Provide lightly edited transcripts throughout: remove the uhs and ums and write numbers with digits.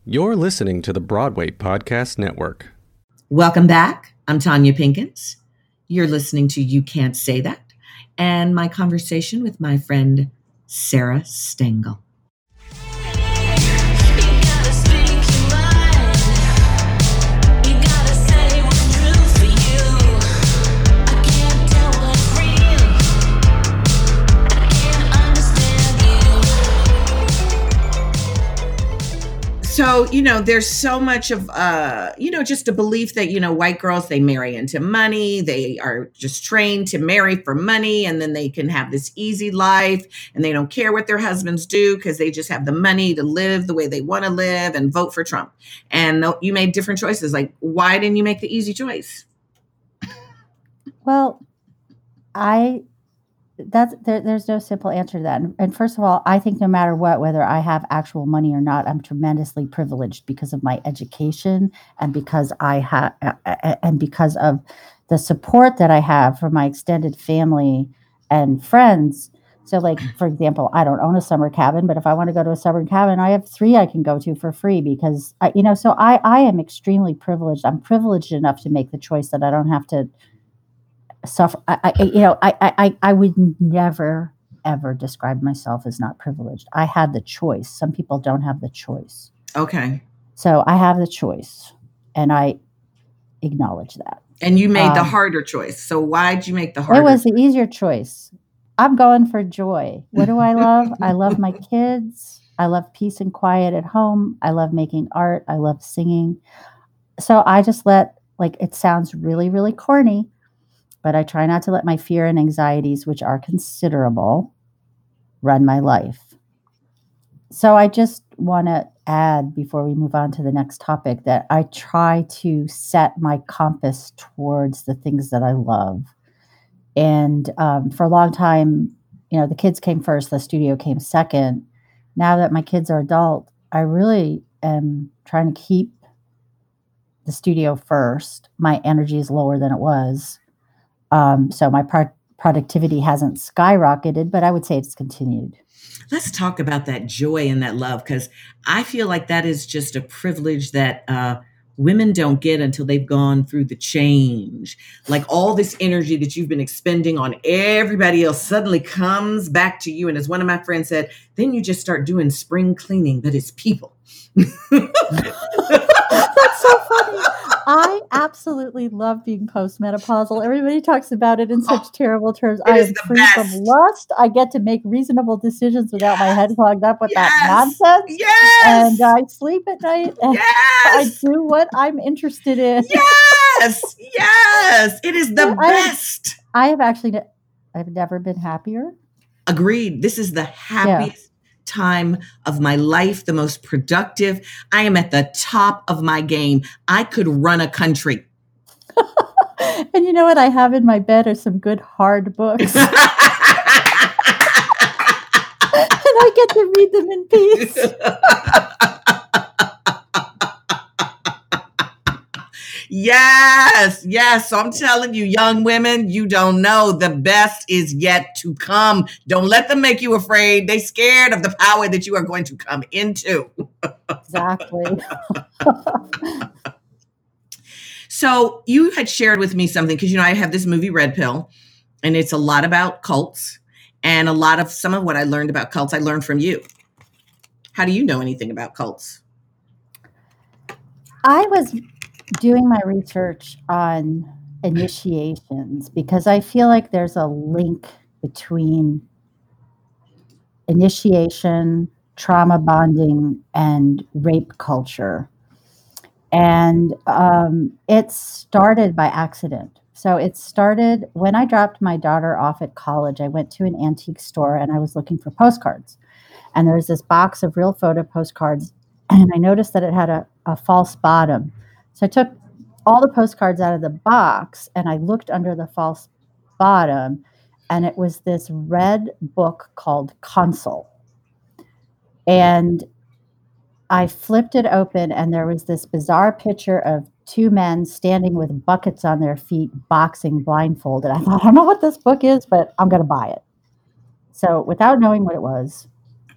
You're listening to the Broadway Podcast Network. Welcome back. I'm Tanya Pinkins. You're listening to You Can't Say That, and my conversation with my friend Sarah Stengel. So, there's so much of, just a belief that, white girls, they marry into money. They are just trained to marry for money. And then they can have this easy life and they don't care what their husbands do because they just have the money to live the way they want to live and vote for Trump. And you made different choices. Like, why didn't you make the easy choice? Well, there's no simple answer to that. And first of all, I think no matter what, whether I have actual money or not, I'm tremendously privileged because of my education and because because of the support that I have from my extended family and friends. So, like, for example, I don't own a summer cabin, but if I want to go to a summer cabin, I have 3 I can go to for free because so I am extremely privileged. I'm privileged enough to make the choice that I don't have to suffer. I would never ever describe myself as not privileged. I had the choice. Some people don't have the choice. Okay. So I have the choice, and I acknowledge that. And you made the harder choice. So why'd you make the harder? It was the easier choice. I'm going for joy. What do I love? I love my kids. I love peace and quiet at home. I love making art. I love singing. So I just it sounds really, really corny, but I try not to let my fear and anxieties, which are considerable, run my life. So I just want to add, before we move on to the next topic, that I try to set my compass towards the things that I love. And for a long time, the kids came first, the studio came second. Now that my kids are adult, I really am trying to keep the studio first. My energy is lower than it was. So my productivity hasn't skyrocketed, but I would say it's continued. Let's talk about that joy and that love, because I feel like that is just a privilege that women don't get until they've gone through the change. Like, all this energy that you've been expending on everybody else suddenly comes back to you. And as one of my friends said, then you just start doing spring cleaning, but it's people. That's so funny. I absolutely love being postmenopausal. Everybody talks about it in such terrible terms. I am free from lust. I get to make reasonable decisions without my head clogged up with that nonsense. Yes. And I sleep at night. And I do what I'm interested in. Yes. Yes. It is the best. I've never been happier. Agreed. This is the happiest time of my life, the most productive. I am at the top of my game. I could run a country. And you know what I have in my bed are some good hard books. And I get to read them in peace. Yes, yes. So I'm telling you, young women, you don't know, the best is yet to come. Don't let them make you afraid. They're scared of the power that you are going to come into. Exactly. So you had shared with me something, because, I have this movie, Red Pill, and it's a lot about cults, and some of what I learned about cults, I learned from you. How do you know anything about cults? I was doing my research on initiations because I feel like there's a link between initiation, trauma bonding, and rape culture. And it started by accident. So it started when I dropped my daughter off at college. I went to an antique store and I was looking for postcards. And there was this box of real photo postcards. And I noticed that it had a false bottom. So I took all the postcards out of the box and I looked under the false bottom, and it was this red book called Consul. And I flipped it open, and there was this bizarre picture of 2 men standing with buckets on their feet, boxing blindfolded. I thought, I don't know what this book is, but I'm going to buy it. So without knowing what it was,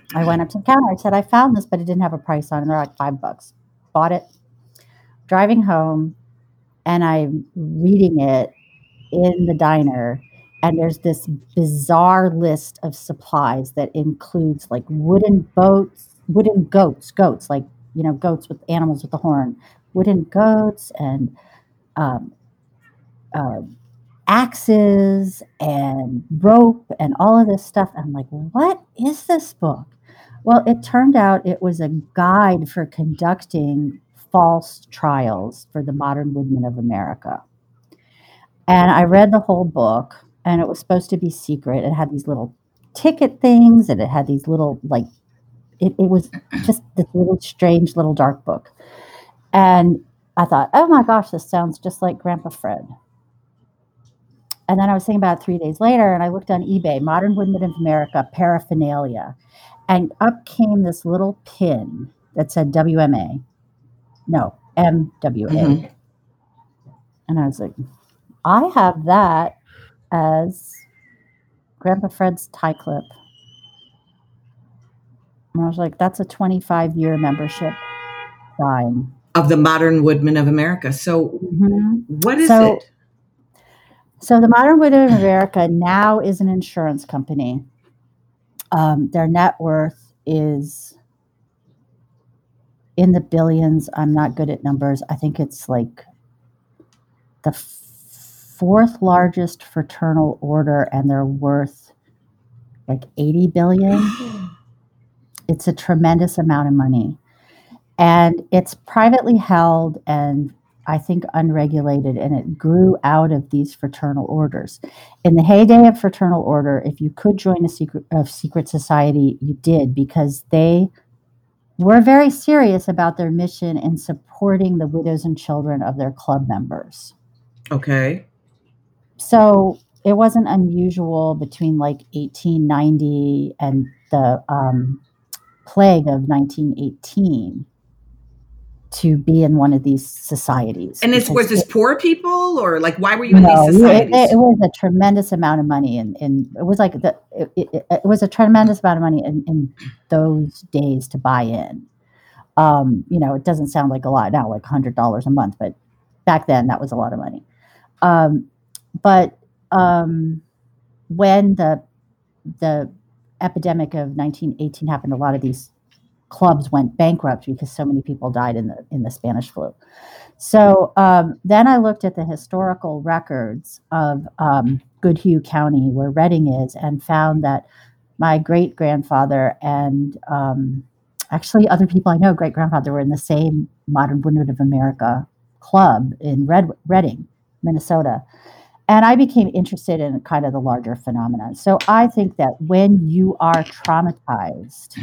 I went up to the counter. I said, I found this, but it didn't have a price on it. And they're like $5. Bought it. Driving home, and I'm reading it in the diner, and there's this bizarre list of supplies that includes like wooden goats, like, goats with animals with the horn, wooden goats, and um, uh, axes and rope and all of this stuff. I'm like, what is this book? Well, it turned out it was a guide for conducting false trials for the modern woodmen of America. And I read the whole book, and it was supposed to be secret. It had these little ticket things, and it had these little, like, it was just this little strange little dark book. And I thought, oh my gosh, this sounds just like Grandpa Fred. And then I was thinking about it 3 days later, and I looked on eBay, Modern Woodmen of America, paraphernalia. And up came this little pin that said WMA. No, MWA. Mm-hmm. And I was like, I have that as Grandpa Fred's tie clip. And I was like, that's a 25-year membership sign. Of the Modern Woodmen of America. So what is it? So the Modern Woodmen of America now is an insurance company. Their net worth is in the billions. I'm not good at numbers. I think it's like the fourth largest fraternal order, and they're worth like 80 billion. It's a tremendous amount of money. And it's privately held and I think unregulated, and it grew out of these fraternal orders. In the heyday of fraternal order, if you could join a secret society, you did, because they were very serious about their mission in supporting the widows and children of their club members. Okay. So it wasn't unusual between like 1890 and the plague of 1918 to be in one of these societies. And was this poor people, or like, why were you in these societies? It was a tremendous amount of money, and it was like it was a tremendous amount of money in those days to buy in. It doesn't sound like a lot now, like $100 a month, but back then that was a lot of money. But when the epidemic of 1918 happened, a lot of these clubs went bankrupt because so many people died in the Spanish flu. So then I looked at the historical records of Goodhue County, where Reading is, and found that my great-grandfather and actually other people I know, great-grandfather, were in the same Modern Woodmen of America club in Reading, Minnesota. And I became interested in kind of the larger phenomenon. So I think that when you are traumatized,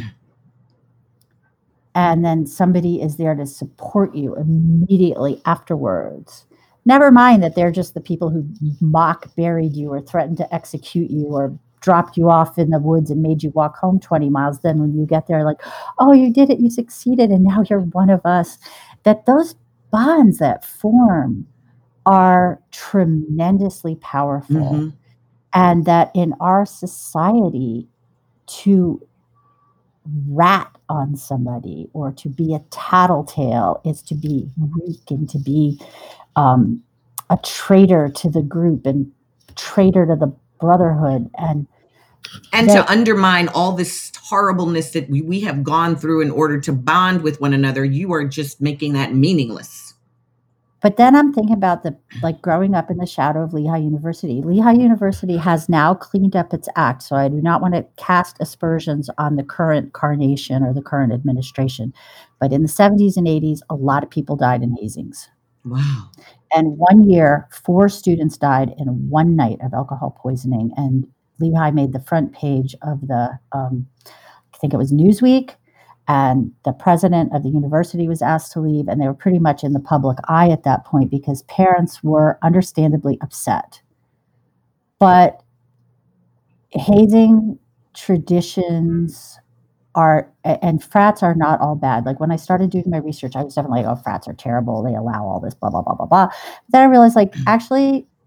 and then somebody is there to support you immediately afterwards, never mind that they're just the people who mock buried you or threatened to execute you or dropped you off in the woods and made you walk home 20 miles. Then when you get there, like, oh, you did it, you succeeded, and now you're one of us. That those bonds that form are tremendously powerful. Mm-hmm. And that in our society, to rat on somebody or to be a tattletale is to be weak and to be a traitor to the group and traitor to the brotherhood and to undermine all this horribleness that we have gone through in order to bond with one another. You are just making that meaningless. But then I'm thinking about growing up in the shadow of Lehigh University. Lehigh University has now cleaned up its act, so I do not want to cast aspersions on the current carnation or the current administration. But in the 70s and 80s, a lot of people died in hazings. Wow. And one year, 4 students died in one night of alcohol poisoning. And Lehigh made the front page of the, I think it was Newsweek. And the president of the university was asked to leave, and they were pretty much in the public eye at that point because parents were understandably upset. But hazing traditions and frats are not all bad. Like when I started doing my research, I was definitely like, oh, frats are terrible. They allow all this, blah, blah, blah, blah, blah. Then I realized, actually,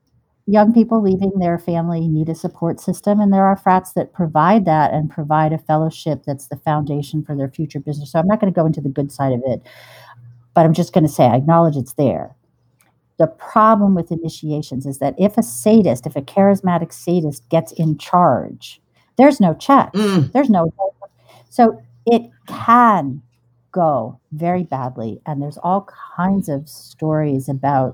young people leaving their family need a support system, and there are frats that provide that and provide a fellowship that's the foundation for their future business. So I'm not going to go into the good side of it, but I'm just going to say I acknowledge it's there. The problem with initiations is that if a charismatic sadist gets in charge, there's no checks. There's no. So it can go very badly. And there's all kinds of stories about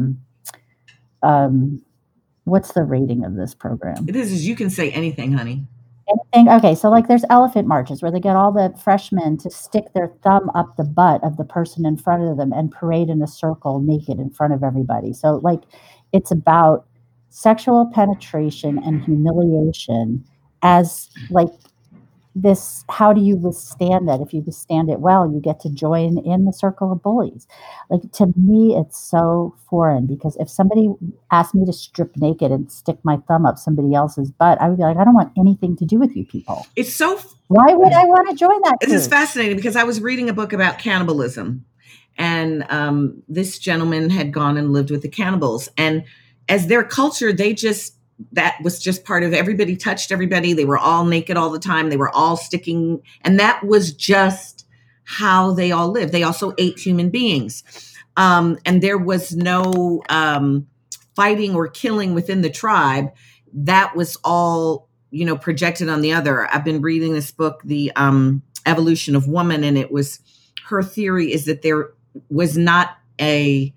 what's the rating of this program? This is, you can say anything, honey. Anything? Okay, so like there's elephant marches where they get all the freshmen to stick their thumb up the butt of the person in front of them and parade in a circle naked in front of everybody. So like it's about sexual penetration and humiliation as like this. How do you withstand that? If you withstand it well, you get to join in the circle of bullies. Like to me, it's so foreign because if somebody asked me to strip naked and stick my thumb up somebody else's butt, I would be like, I don't want anything to do with you people. It's so. Why would I want to join that? This is fascinating because I was reading a book about cannibalism, and this gentleman had gone and lived with the cannibals, and as their culture, that was just part of everybody touched everybody. They were all naked all the time. They were all sticking. And that was just how they all lived. They also ate human beings. And there was no fighting or killing within the tribe. That was all, projected on the other. I've been reading this book, The Evolution of Woman, and her theory is that there was not a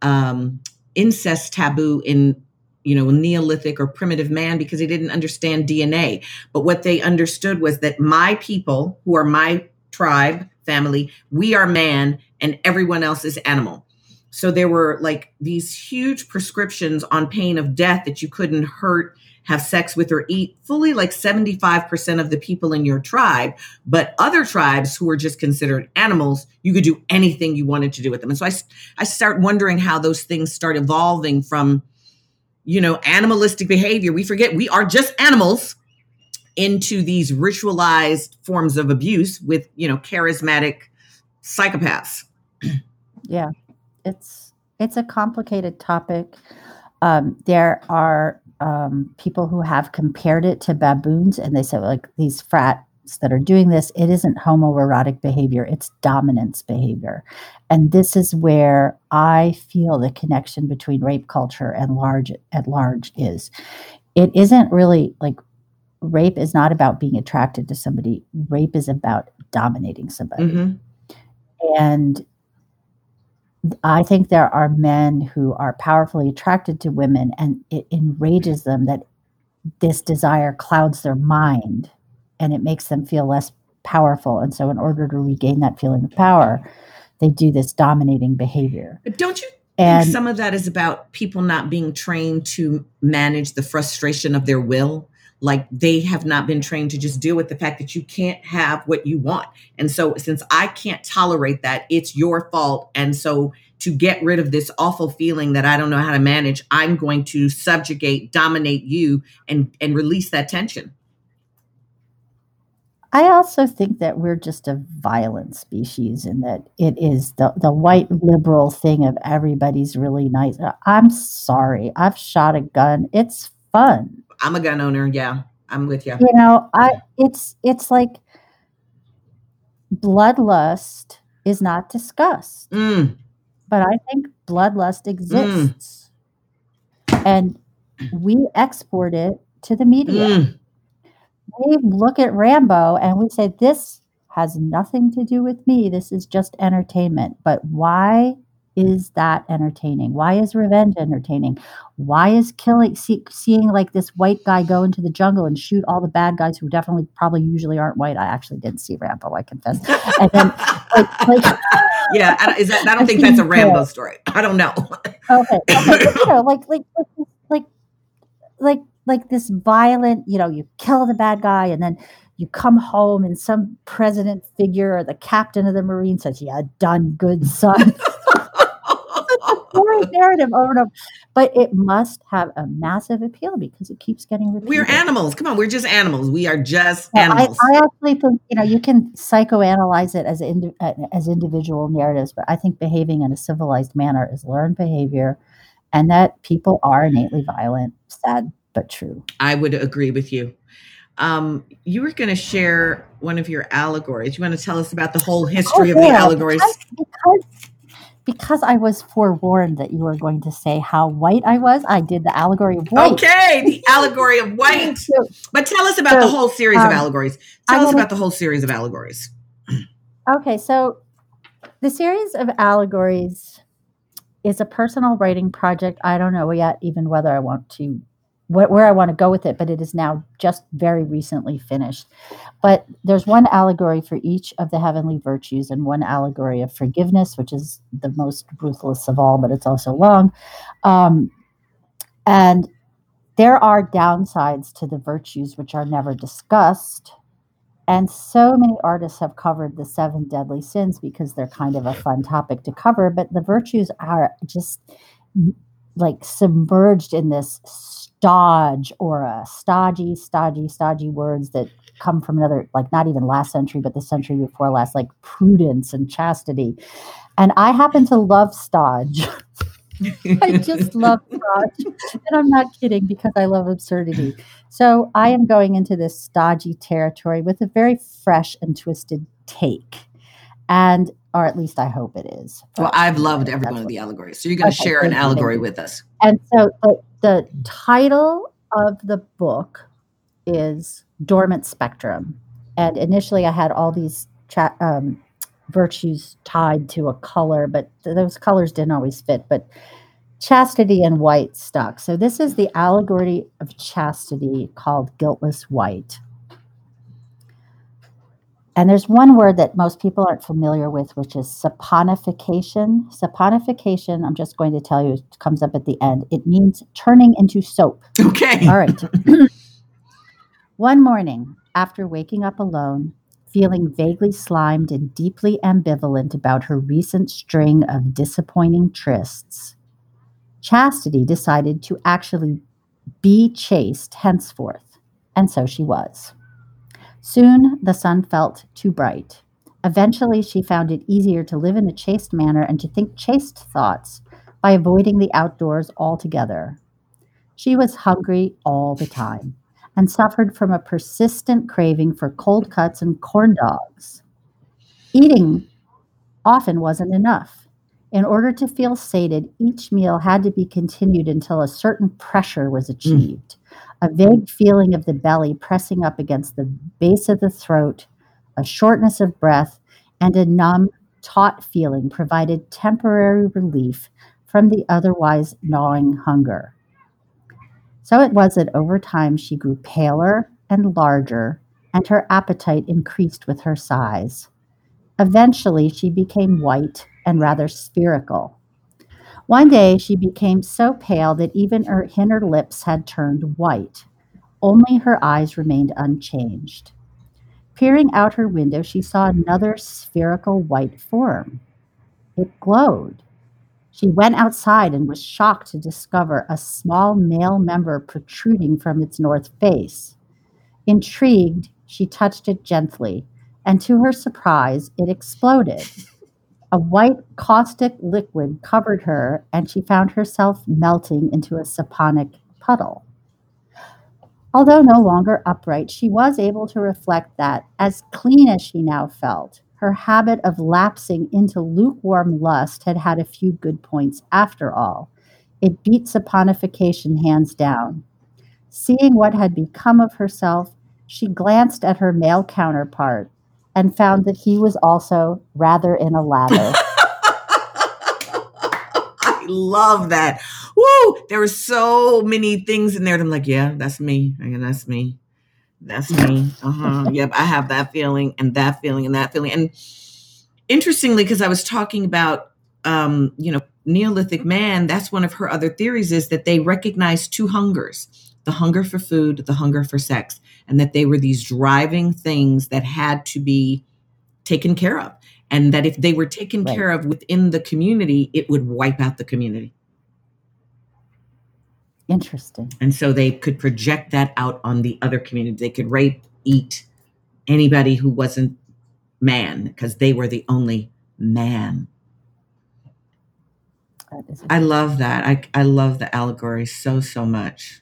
incest taboo in Neolithic or primitive man because they didn't understand DNA. But what they understood was that my people, who are my tribe, family, we are man and everyone else is animal. So there were like these huge prescriptions on pain of death that you couldn't hurt, have sex with, or eat fully like 75% of the people in your tribe. But other tribes who were just considered animals, you could do anything you wanted to do with them. And so I start wondering how those things start evolving from animalistic behavior. We forget we are just animals into these ritualized forms of abuse with, charismatic psychopaths. Yeah, it's a complicated topic. There are people who have compared it to baboons, and they say like these frats that are doing this, it isn't homoerotic behavior, it's dominance behavior. And this is where I feel the connection between rape culture and at large is. It isn't really like rape is not about being attracted to somebody. Rape is about dominating somebody. Mm-hmm. And I think there are men who are powerfully attracted to women, and it enrages them that this desire clouds their mind and it makes them feel less powerful. And so in order to regain that feeling of power, they do this dominating behavior. Don't you think some of that is about people not being trained to manage the frustration of their will? Like they have not been trained to just deal with the fact that you can't have what you want. And so since I can't tolerate that, it's your fault. And so to get rid of this awful feeling that I don't know how to manage, I'm going to subjugate, dominate you and release that tension. I also think that we're just a violent species and that it is the white liberal thing of everybody's really nice. I'm sorry. I've shot a gun. It's fun. I'm a gun owner. Yeah, I'm with you. It's like bloodlust is not discussed, but I think bloodlust exists, and we export it to the media. We look at Rambo and we say, this has nothing to do with me. This is just entertainment. But why is that entertaining? Why is revenge entertaining? Why is seeing like this white guy go into the jungle and shoot all the bad guys who definitely probably usually aren't white? I actually didn't see Rambo, I confess. And then yeah, I don't think that's a Rambo story. I don't know. Okay. Like this violent, you kill the bad guy and then you come home and some president figure or the captain of the Marine says, "Yeah, done good, son." Narrative over and over, but it must have a massive appeal because it keeps getting repeated. We're animals. Come on, we're just animals. We are just animals. I actually think you can psychoanalyze it as individual narratives, but I think behaving in a civilized manner is learned behavior, and that people are innately violent, sad but true. I would agree with you. You were going to share one of your allegories. You want to tell us about the whole history of the allegories? Because I was forewarned that you were going to say how white I was, I did the allegory of white. Okay, the allegory of white. But tell us about the whole series of allegories. Tell us about the whole series of allegories. Okay, so the series of allegories is a personal writing project. I don't know yet even whether I want to, where I want to go with it, but it is now just very recently finished. But there's one allegory for each of the heavenly virtues and one allegory of forgiveness, which is the most ruthless of all, but it's also long. And there are downsides to the virtues which are never discussed. And so many artists have covered the 7 deadly sins because they're kind of a fun topic to cover, but the virtues are just like submerged in this stodge aura, stodgy words that come from another, like not even last century, but the century before last, like prudence and chastity. And I happen to love stodge. I just love stodge. And I'm not kidding because I love absurdity. So I am going into this stodgy territory with a very fresh and twisted take. And, or at least I hope it is. Well, I've loved every one of the allegories. So you're going to share an allegory with us. And so the title of the book is Dormant Spectrum. And initially I had all these virtues tied to a color, but those colors didn't always fit. But chastity and white stuck. So this is the allegory of chastity called Guiltless White. And there's one word that most people aren't familiar with, which is saponification. Saponification, I'm just going to tell you, it comes up at the end. It means turning into soap. Okay. All right. One morning, after waking up alone, feeling vaguely slimed and deeply ambivalent about her recent string of disappointing trysts, Chastity decided to actually be chaste henceforth, and so she was. Soon the sun felt too bright. Eventually she found it easier to live in a chaste manner and to think chaste thoughts by avoiding the outdoors altogether. She was hungry all the time and suffered from a persistent craving for cold cuts and corn dogs. Eating often wasn't enough. In order to feel sated, each meal had to be continued until a certain pressure was achieved. A vague feeling of the belly pressing up against the base of the throat, a shortness of breath, and a numb, taut feeling provided temporary relief from the otherwise gnawing hunger. So it was that over time she grew paler and larger, and her appetite increased with her size. Eventually, she became white and rather spherical. One day, she became so pale that even her inner lips had turned white. Only her eyes remained unchanged. Peering out her window, she saw another spherical white form. It glowed. She went outside and was shocked to discover a small male member protruding from its north face. Intrigued, she touched it gently, and to her surprise, it exploded. A white caustic liquid covered her, and she found herself melting into a saponic puddle. Although no longer upright, she was able to reflect that, as clean as she now felt, her habit of lapsing into lukewarm lust had had a few good points after all. It beat saponification hands down. Seeing what had become of herself, she glanced at her male counterpart and found that he was also rather in a lather. I love that. Woo! There were so many things in there. I'm like, yeah, that's me. That's me. That's me. Yep, I have that feeling and that feeling and that feeling. And interestingly, because I was talking about, Neolithic man, that's one of her other theories is that they recognized 2 hungers, the hunger for food, the hunger for sex, and that they were these driving things that had to be taken care of. And that if they were taken care of within the community, it would wipe out the community. Interesting. And so they could project that out on the other community. They could rape, eat anybody who wasn't man because they were the only man. That is I love that. I love the allegory so much.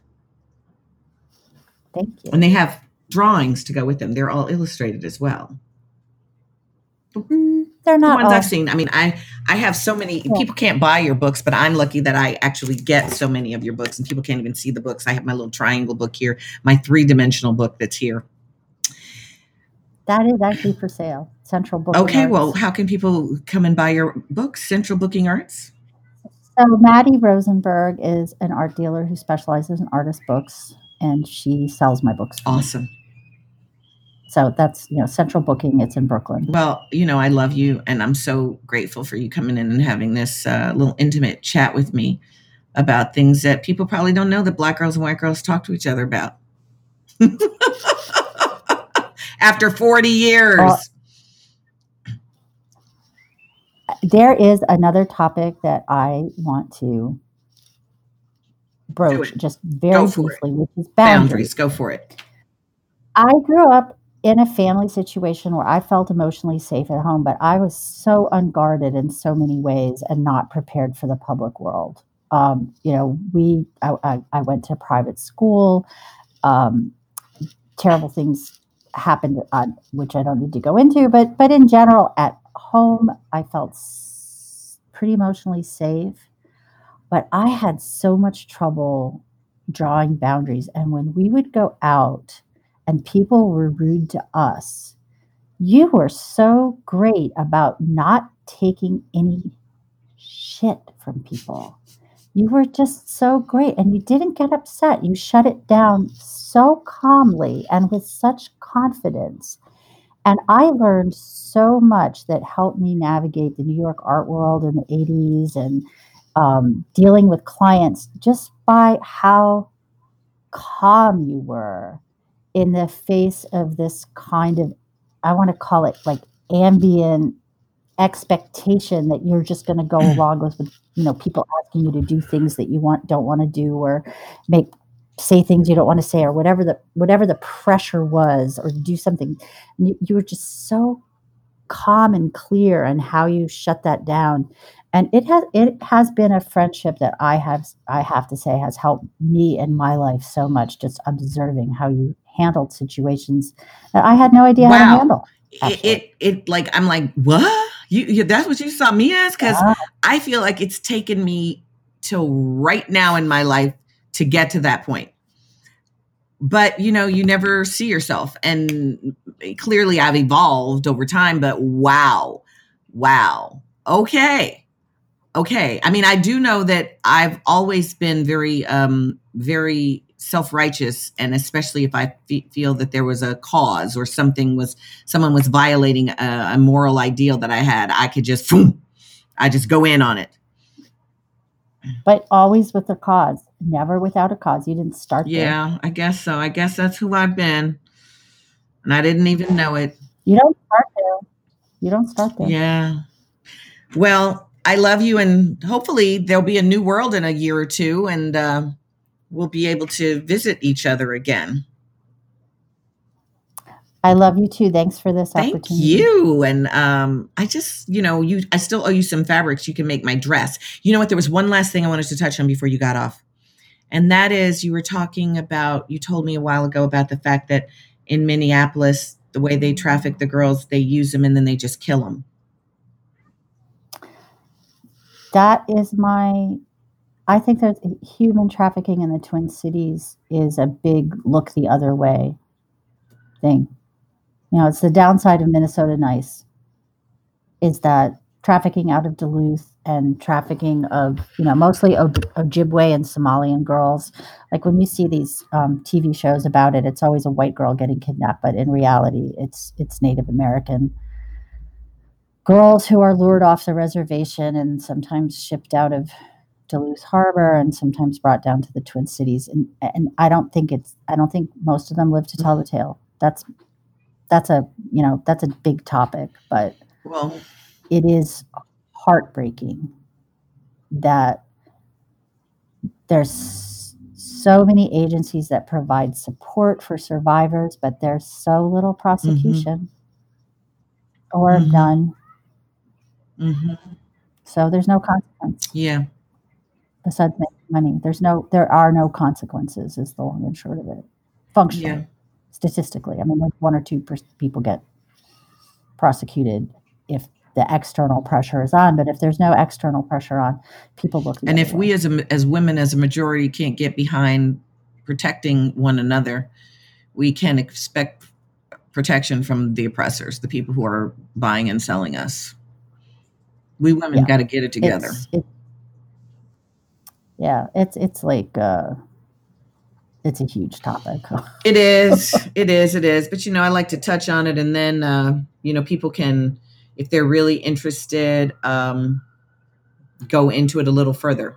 Thank you. And they have drawings to go with them. They're all illustrated as well. They're not the ones all. I've seen. I mean, I have so many. People can't buy your books, but I'm lucky that I actually get so many of your books, and people can't even see the books. I have my little triangle book here, my 3-dimensional book that's here. That is actually for sale. Central Booking Okay, Arts. well, how can people come and buy your books? Central Booking Arts. So Maddie Rosenberg is an art dealer who specializes in artist books, and she sells my books. Awesome. So that's, Central Booking. It's in Brooklyn. Well, I love you, and I'm so grateful for you coming in and having this little intimate chat with me about things that people probably don't know that Black girls and white girls talk to each other about. After 40 years. Well, there is another topic that I want to broach just very briefly, which is boundaries. Go for it. I grew up in a family situation where I felt emotionally safe at home, but I was so unguarded in so many ways and not prepared for the public world. I went to private school. Terrible things happened, which I don't need to go into, but in general, at home, I felt pretty emotionally safe, but I had so much trouble drawing boundaries. And when we would go out and people were rude to us, you were so great about not taking any shit from people. You were just so great, and you didn't get upset. You shut it down so calmly and with such confidence. And I learned so much that helped me navigate the New York art world in the 80s and dealing with clients just by how calm you were in the face of this kind of, I want to call it like ambient expectation that you're just going to go along with, people asking you to do things that you don't want to do, or say things you don't want to say, or whatever the pressure was, or do something. You were just so calm and clear in how you shut that down. And it has been a friendship that I have to say has helped me in my life so much, just observing how you handled situations that I had no idea how to handle. I'm like, what? You that's what you saw me as? Because I feel like it's taken me till right now in my life to get to that point. But, you never see yourself. And clearly I've evolved over time, but wow. Okay. I mean, I do know that I've always been very, very self-righteous. And especially if I feel that there was a cause or someone was violating a moral ideal that I had, I could just go in on it. But always with a cause, never without a cause. You didn't start there. Yeah, I guess so. I guess that's who I've been. And I didn't even know it. You don't start there. Yeah. Well, I love you, and hopefully there'll be a new world in a year or two, and we'll be able to visit each other again. I love you too. Thanks for this opportunity. Thank you. And I just, I still owe you some fabrics. You can make my dress. You know what? There was one last thing I wanted to touch on before you got off. And that is, you told me a while ago about the fact that in Minneapolis, the way they traffic the girls, they use them and then they just kill them. I think that human trafficking in the Twin Cities is a big look the other way thing. It's the downside of Minnesota Nice, is that trafficking out of Duluth and trafficking of, mostly Ojibwe and Somalian girls. Like when you see these TV shows about it, it's always a white girl getting kidnapped, but in reality, it's Native American girls who are lured off the reservation and sometimes shipped out of Duluth Harbor and sometimes brought down to the Twin Cities. And I don't think most of them live to tell the tale. That's a big topic, but it is heartbreaking that there's so many agencies that provide support for survivors, but there's so little prosecution or none. So there's no consequence. Yeah. besides making money. There are no consequences is the long and short of it. Functionally, Yeah. statistically. I mean, like 1 or 2 people get prosecuted if the external pressure is on, but if there's no external pressure on, people look the And other if we way. as women, as a majority, can't get behind protecting one another, we can expect protection from the oppressors, the people who are buying and selling us. We women Yeah. got to get it together. It's like it's a huge topic. It is. But I like to touch on it, and then people can, if they're really interested, go into it a little further.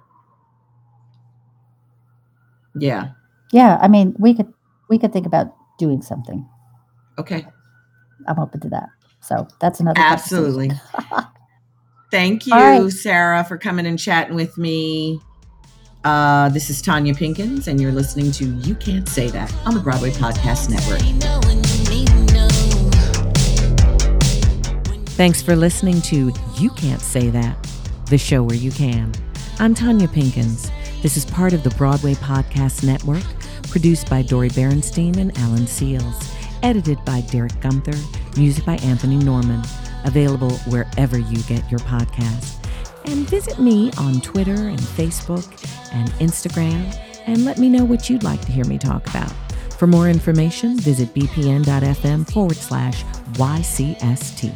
Yeah. Yeah, I mean, we could think about doing something. Okay. I'm open to that. So that's another Absolutely. Thank you, right. Sarah, for coming and chatting with me. This is Tanya Pinkins, and you're listening to You Can't Say That on the Broadway Podcast Network. Thanks for listening to You Can't Say That, the show where you can. I'm Tanya Pinkins. This is part of the Broadway Podcast Network, produced by Dori Berenstein and Alan Seals, edited by Derek Gunther, music by Anthony Norman, available wherever you get your podcasts. And visit me on Twitter and Facebook and Instagram, and let me know what you'd like to hear me talk about. For more information, visit bpn.fm/YCST.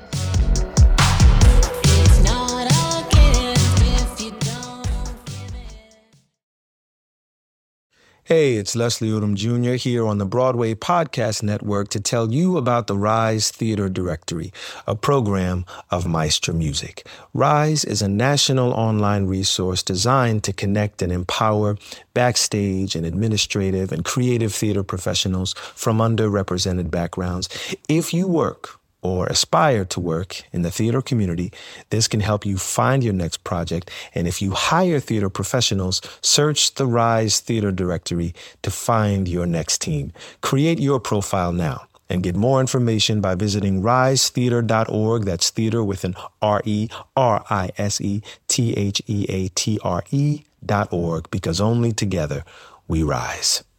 Hey, it's Leslie Odom Jr. here on the Broadway Podcast Network to tell you about the Rise Theater Directory, a program of Maestro Music. Rise is a national online resource designed to connect and empower backstage and administrative and creative theater professionals from underrepresented backgrounds. If you work or aspire to work in the theater community, this can help you find your next project. And if you hire theater professionals, search the Rise Theater Directory to find your next team. Create your profile now and get more information by visiting risetheater.org. That's theater with an RERISETHEATRE.org, because only together we rise.